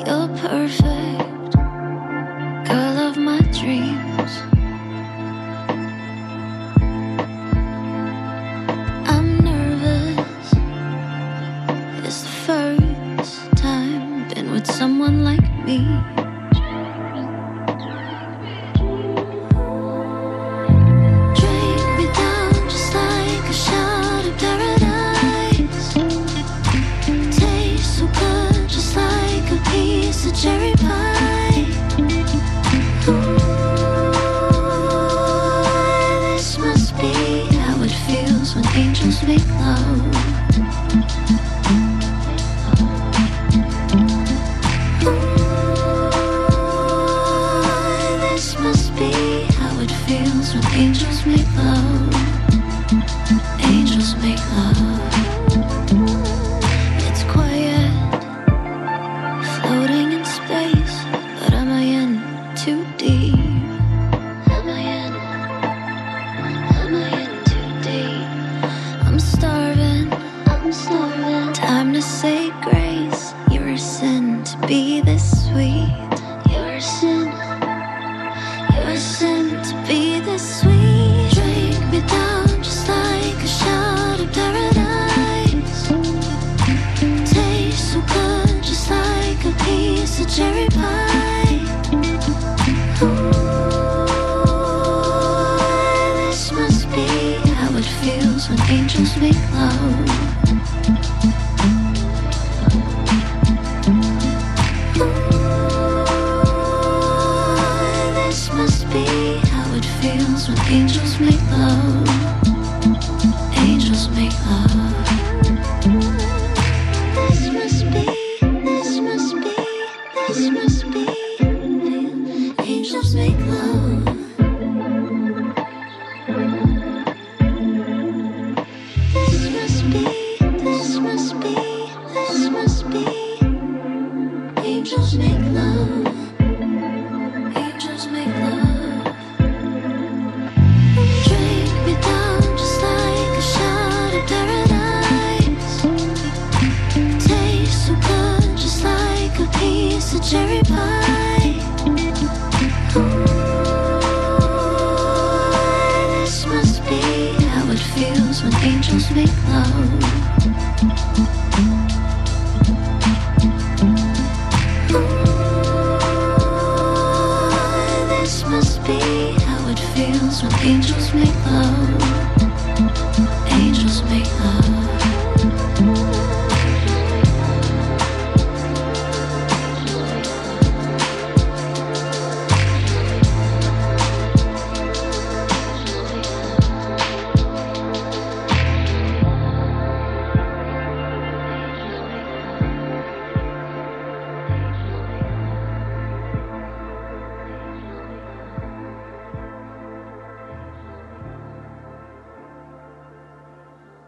You're perfect, girl of my dreams. I'm nervous, it's the first time been with someone like me. Drink me down just like a shot of paradise. Taste so good, just like a piece of cherry pie. Ooh, this must be how it feels when angels make love. When angels make love, angels make love. It's quiet, floating in space, but am I in too deep? Am I in too deep? I'm starving, time to say grace. You're a sin to be this sweet. You're a sin to be this sweet. Drink me down just like a shot of paradise. Taste so good, just like a piece of cherry pie. Ooh, this must be how it feels when angels make love. Feels when angels make love, angels make love. This must be, angels make love. This must be, angels make love, angels make love. Cherry pie. Ooh, this must be how it feels when angels make love. Ooh, this must be how it feels when angels make love.